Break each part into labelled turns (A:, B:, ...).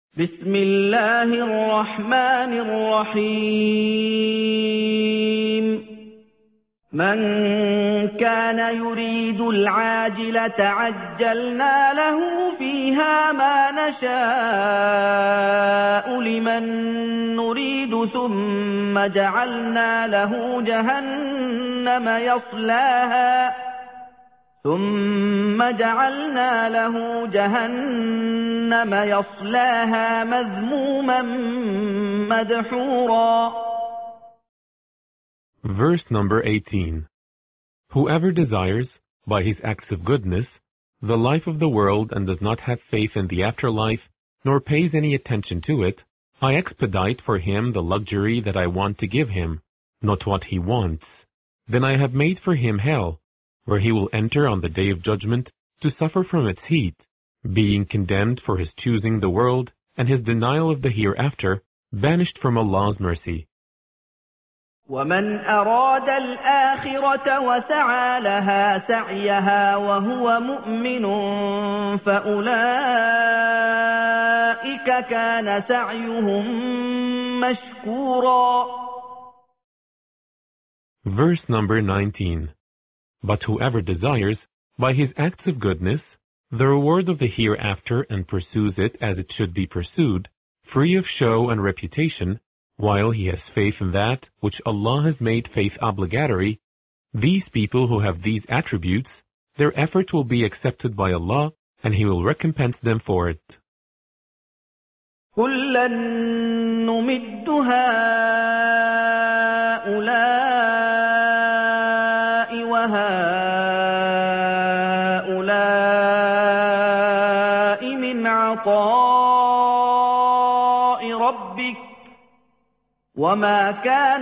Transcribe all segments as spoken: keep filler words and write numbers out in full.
A: بسم الله الرحمن الرحيم من كان يريد العاجلة عجلنا له فيها ما نشاء لمن نريد ثم جعلنا له جهنم يصلاها ثم جعلنا له جهنم يصلاها مذموما مدحورا.
B: Verse number eighteen. Whoever desires, by his acts of goodness, the life of the world and does not have faith in the afterlife, nor pays any attention to it, I expedite for him the luxury that I want to give him, not what he wants. Then I have made for him hell, where he will enter on the day of judgment to suffer from its heat, being condemned for his choosing the world and his denial of the hereafter, banished from Allah's mercy.
A: ومن أراد الآخرة وسعى لها سعيها وهو مؤمن فأولئك كان سعيهم مشكورا.
B: Verse number nineteen. But whoever desires, by his acts of goodness, the reward of the hereafter and pursues it as it should be pursued, free of show and reputation, while he has faith in that which Allah has made faith obligatory, these people who have these attributes, their effort will be accepted by Allah and He will recompense them for it.
A: كُلًّا نُمِدُّ هَؤُلَاءِ وَهَؤُلَاءِ مِنْ عَطَاءِ رَبِّكَ وَمَا كَانَ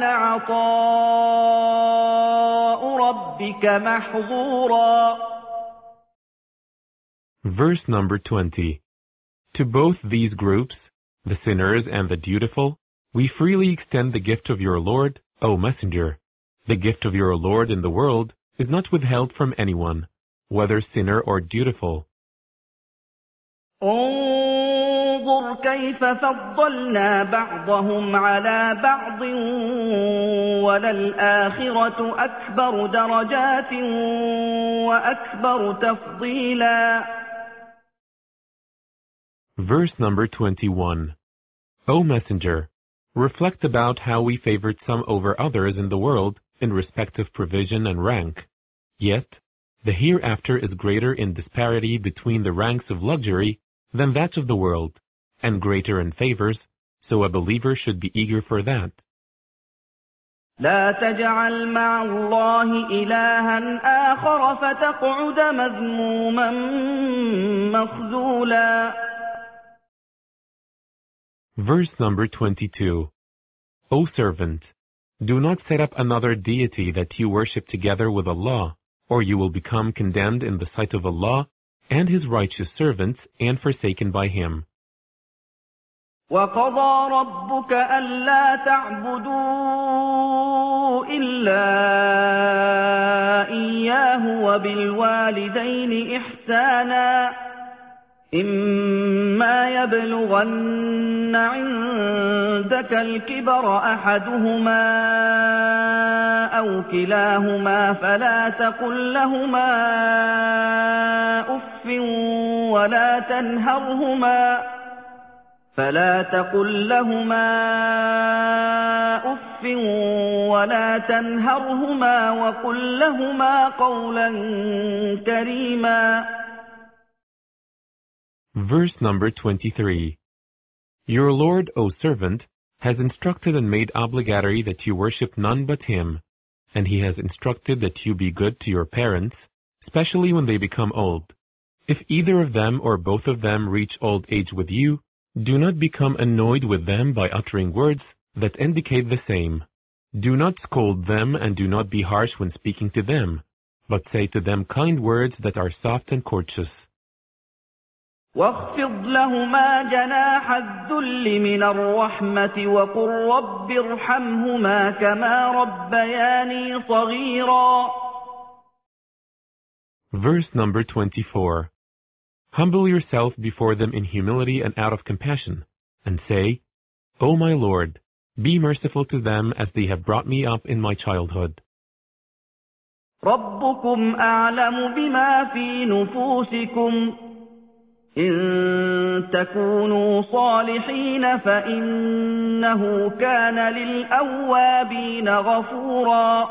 A: عَطَاءُ رَبِّكَ مَحْظُورًا.
B: Verse number twenty. To both these groups, the sinners and the dutiful, we freely extend the gift of your Lord, O Messenger. The gift of your Lord in the world is not withheld from anyone, whether sinner or dutiful.
A: انظر كيف فضلنا بعضهم على بعض وللآخرة أكبر درجات وأكبر تفضيلا.
B: Verse number twenty-one. O Messenger, reflect about how we favored some over others in the world in respect of provision and rank. Yet, the hereafter is greater in disparity between the ranks of luxury than that of the world, and greater in favors, so a believer should be eager for that.
A: لا تجعل مع الله إلها آخر فتقعد مذموما مخذولا.
B: Verse number twenty-two. O servant, do not set up another deity that you worship together with Allah, or you will become condemned in the sight of Allah and His righteous servants and forsaken by Him.
A: وَقَضَى رَبُّكَ أَلَّا تَعْبُدُوا إِلَّا إِيَّاهُ وَبِالْوَالِدَيْنِ إِحْسَانًا إِمَّا يَبْلُغَنَّ عِندَكَ الْكِبَرَ أَحَدُهُمَا أَوْ كِلَاهُمَا فَلَا تَقُل لَّهُمَا أُفٍّ وَلَا تَنْهَرْهُمَا فلا تقل لهما أف ولا تنهرهما وقل لهما قولا كريما.
B: Verse number twenty-three. Your Lord, O servant, has instructed and made obligatory that you worship none but Him, and He has instructed that you be good to your parents, especially when they become old. If either of them or both of them reach old age with you, do not become annoyed with them by uttering words that indicate the same. Do not scold them and do not be harsh when speaking to them, but say to them kind words that are soft and courteous.
A: واخفض لهما جناح الذل من الرحمة وقل رب ارحمهما كما ربياني صغيرا.
B: Verse number twenty-four. Humble yourself before them in humility and out of compassion, and say, O my Lord, be merciful to them as they have brought me up in my childhood.
A: ربكم أعلم بما في نفوسكم إن تكونوا صالحين فإنه كان للأوابين غفورا.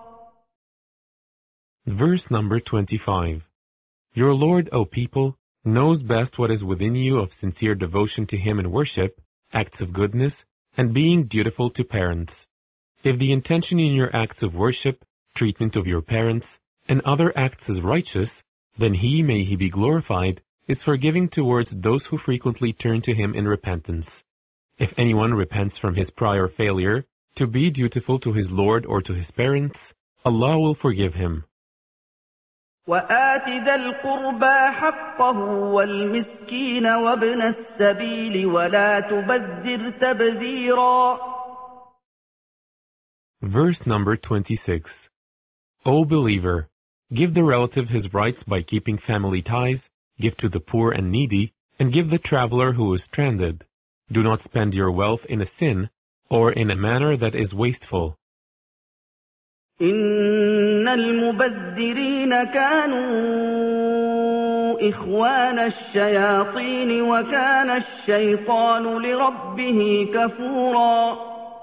B: Verse number twenty-five. Your Lord, O people, knows best what is within you of sincere devotion to Him in worship, acts of goodness, and being dutiful to parents. If the intention in your acts of worship, treatment of your parents, and other acts is righteous, then He, may He be glorified, is forgiving towards those who frequently turn to Him in repentance. If anyone repents from his prior failure to be dutiful to his Lord or to his parents, Allah will forgive him.
A: وآت ذا القربى حقه والمسكين وابن السبيل ولا تبذر تبذيرا.
B: Verse number twenty-six. O believer, give the relative his rights by keeping family ties, give to the poor and needy, and give the traveler who is stranded. Do not spend your wealth in a sin, or in a manner that is wasteful.
A: إن المبذرين كانوا إخوان الشياطين وكان الشيطان لربه كفورا.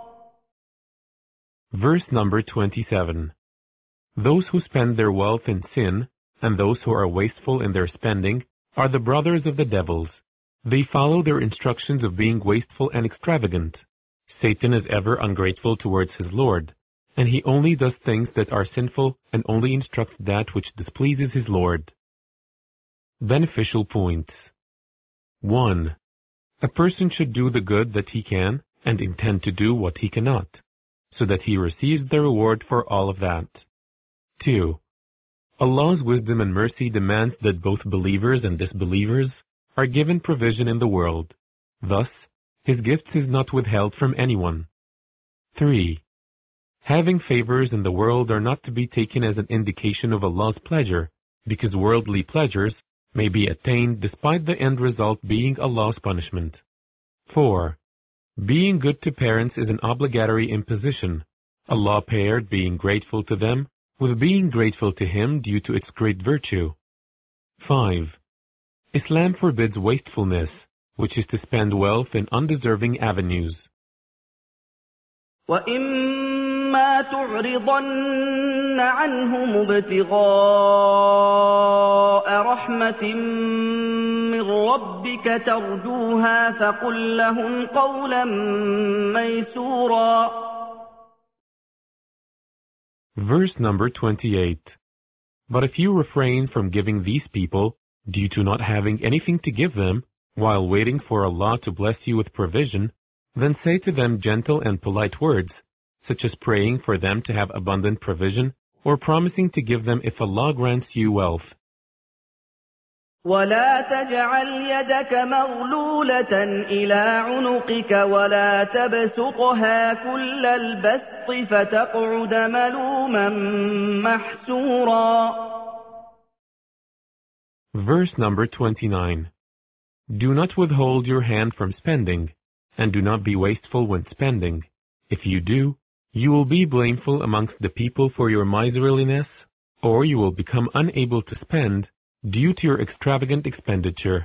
B: Verse number twenty-seven. Those who spend their wealth in sin, and those who are wasteful in their spending, are the brothers of the devils. They follow their instructions of being wasteful and extravagant. Satan is ever ungrateful towards his Lord, and he only does things that are sinful and only instructs that which displeases his Lord. Beneficial points. one. A person should do the good that he can and intend to do what he cannot, so that he receives the reward for all of that. two. Allah's wisdom and mercy demands that both believers and disbelievers are given provision in the world. Thus, His gifts is not withheld from anyone. three. Having favors in the world are not to be taken as an indication of Allah's pleasure, because worldly pleasures may be attained despite the end result being Allah's punishment. four. Being good to parents is an obligatory imposition. Allah paired being grateful to them with being grateful to Him due to its great virtue. five. Islam forbids wastefulness, which is to spend wealth in undeserving avenues.
A: وَإِمَّا تُعْرِضَنَّ عَنْهُمُ ابْتِغَاءَ رَحْمَةٍ مِّن رَّبِّكَ تَرْجُوهَا فَقُل لَّهُمْ قَوْلًا مَّيْسُورًا.
B: Verse number twenty-eight. But if you refrain from giving these people, due to not having anything to give them, while waiting for Allah to bless you with provision, then say to them gentle and polite words, such as praying for them to have abundant provision, or promising to give them if Allah grants you wealth.
A: ولا تجعل يدك مغلولة إلى عنقك ولا تبسطها كل البسط فتقعد ملوما محسورا.
B: Verse number twenty-nine. Do not withhold your hand from spending, and do not be wasteful when spending. If you do, you will be blameful amongst the people for your miserliness, or you will become unable to spend due to your extravagant expenditure.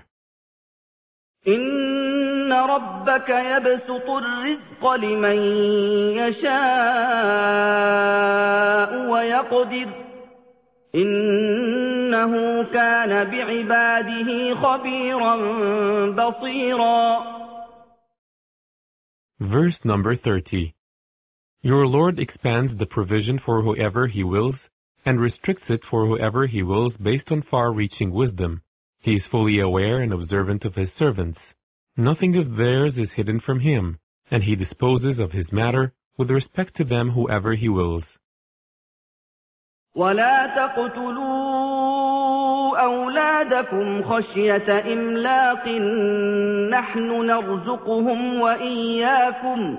A: إن ربك يبسط الرزق لمن يشاء ويقدر إنه كان بعباده خبيرا بصيرا.
B: Verse number thirty. Your Lord expands the provision for whoever He wills, and restricts it for whoever He wills based on far-reaching wisdom. He is fully aware and observant of His servants. Nothing of theirs is hidden from Him, and He disposes of His matter with respect to them whoever He wills.
A: ولا تقتلوا أولادكم خشية إملاق نحن نرزقهم وإياكم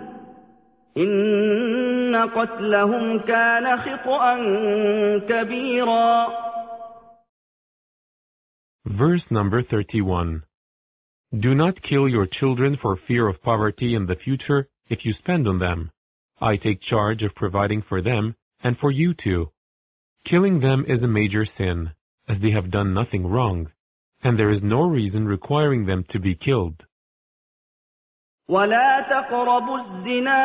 A: إن قتلهم كان خطأ كبيرا.
B: Verse number thirty-one. Do not kill your children for fear of poverty in the future if you spend on them. I take charge of providing for them and for you too. Killing them is a major sin, as they have done nothing wrong, and there is no reason requiring them to be killed.
A: ولا تقربوا الزنا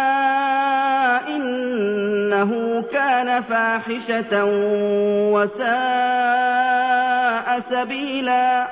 A: إنه كان فاحشة وساء سبيلا.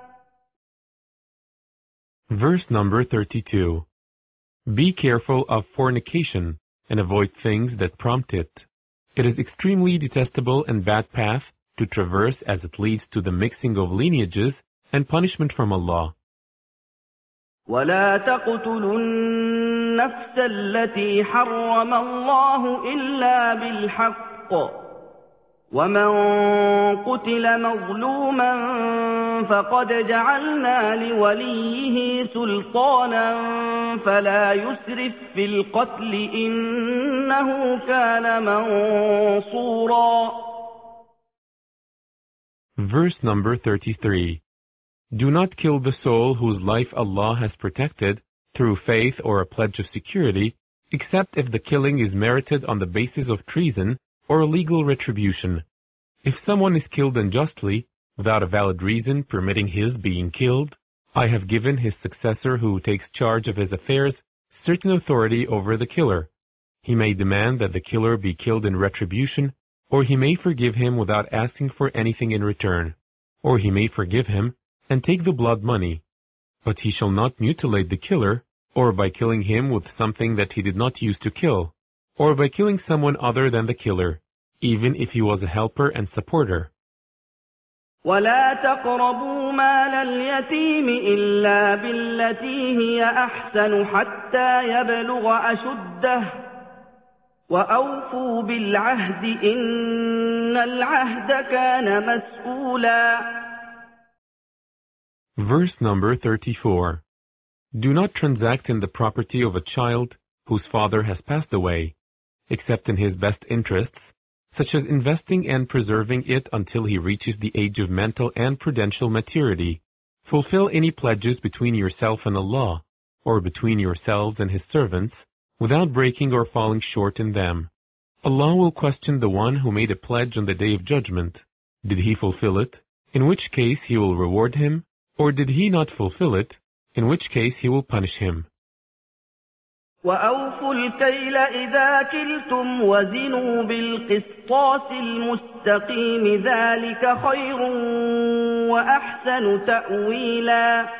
B: Verse number thirty-two. Be careful of fornication and avoid things that prompt it. It is extremely detestable and bad path to traverse as it leads to the mixing of lineages and punishment from Allah.
A: ولا تقتلوا النفس التي حرم الله إلا بالحق ومن قتل مظلوما فقد جعلنا لوليه سلطانا فلا يسرف في القتل إنه كان منصورا.
B: Verse number thirty-three. Do not kill the soul whose life Allah has protected through faith or a pledge of security, except if the killing is merited on the basis of treason or legal retribution. If someone is killed unjustly, without a valid reason permitting his being killed, I have given his successor who takes charge of his affairs certain authority over the killer. He may demand that the killer be killed in retribution, or he may forgive him without asking for anything in return, or he may forgive him and take the blood money. But he shall not mutilate the killer, or by killing him with something that he did not use to kill, or by killing someone other than the killer, even if he was a helper and supporter.
A: ولا تقربوا مال اليتيم إلا بالتي هي أحسن حتى يبلغ أشده وأوفوا بالعهد إن العهد كان مسؤولا.
B: Verse number thirty-four. Do not transact in the property of a child whose father has passed away, except in his best interests, such as investing and preserving it until he reaches the age of mental and prudential maturity. Fulfill any pledges between yourself and Allah, or between yourselves and His servants, without breaking or falling short in them. Allah will question the one who made a pledge on the Day of Judgment. Did he fulfill it? In which case He will reward him, or did he not fulfill it? In which case He will punish him.
A: وأوفوا الكيل إذا كلتم وزنوا بالقسطاس المستقيم ذلك خير وأحسن تأويلا.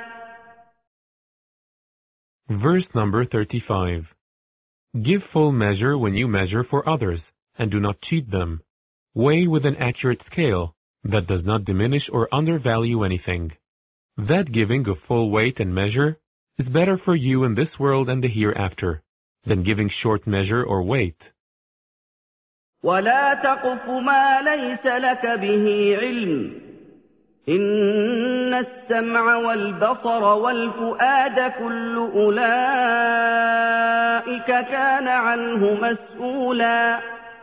B: Verse number thirty-five. Give full measure when you measure for others, and do not cheat them. Weigh with an accurate scale that does not diminish or undervalue anything. That giving of full weight and measure is better for you in this world and the hereafter than giving short measure or weight.
A: ولا تقف ما ليس لك به علم إن السمع والبصر والفؤاد كل أولئك كان عنه مسؤولا.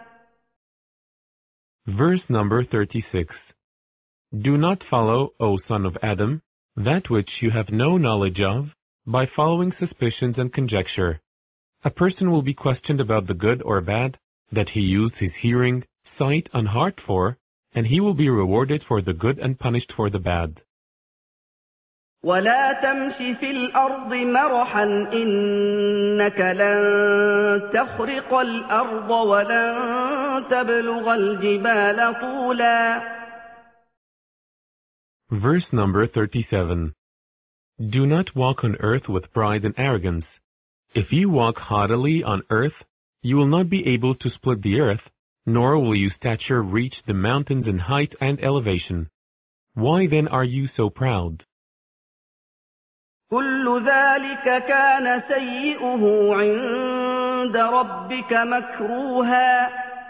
B: Verse number thirty-six. Do not follow, O son of Adam, that which you have no knowledge of, by following suspicions and conjecture. A person will be questioned about the good or bad that he used his hearing, sight, and heart for, and he will be rewarded for the good and punished for the bad.
A: ولا تمش في الأرض مرحا إنك لن تخرق الأرض ولن تبلغ الجبال طولا.
B: Verse number thirty-seven. Do not walk on earth with pride and arrogance. If you walk haughtily on earth, you will not be able to split the earth, nor will your stature reach the mountains in height and elevation. Why then are you so proud?
A: كل ذلك كان سيئه عند ربك مكروها.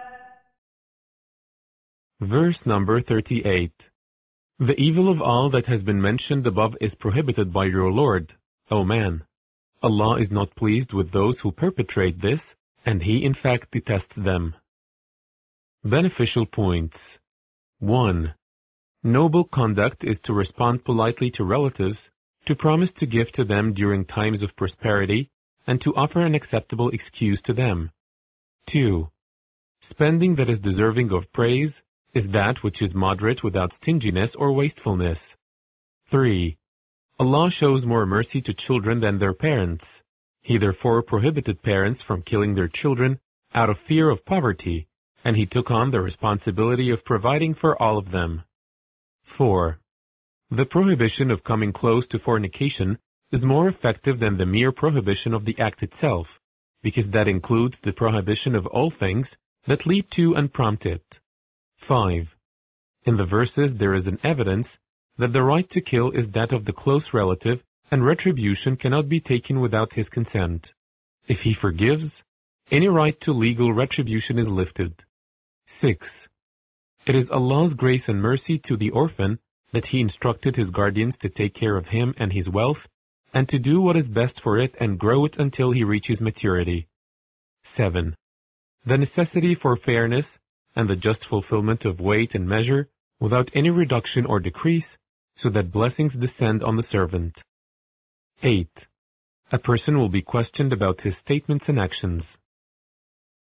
B: Verse number thirty-eight. The evil of all that has been mentioned above is prohibited by your Lord, O man. Allah is not pleased with those who perpetrate this, and He in fact detests them. Beneficial points. one. Noble conduct is to respond politely to relatives to promise to give to them during times of prosperity, and to offer an acceptable excuse to them. two. Spending that is deserving of praise is that which is moderate without stinginess or wastefulness. three. Allah shows more mercy to children than their parents. He therefore prohibited parents from killing their children out of fear of poverty, and He took on the responsibility of providing for all of them. four. The prohibition of coming close to fornication is more effective than the mere prohibition of the act itself, because that includes the prohibition of all things that lead to and prompt it. five. In the verses there is an evidence that the right to kill is that of the close relative, and retribution cannot be taken without his consent. If he forgives, any right to legal retribution is lifted. six. It is Allah's grace and mercy to the orphan that He instructed his guardians to take care of him and his wealth, and to do what is best for it and grow it until he reaches maturity. seven. The necessity for fairness and the just fulfillment of weight and measure without any reduction or decrease, so that blessings descend on the servant. eight. A person will be questioned about his statements and actions.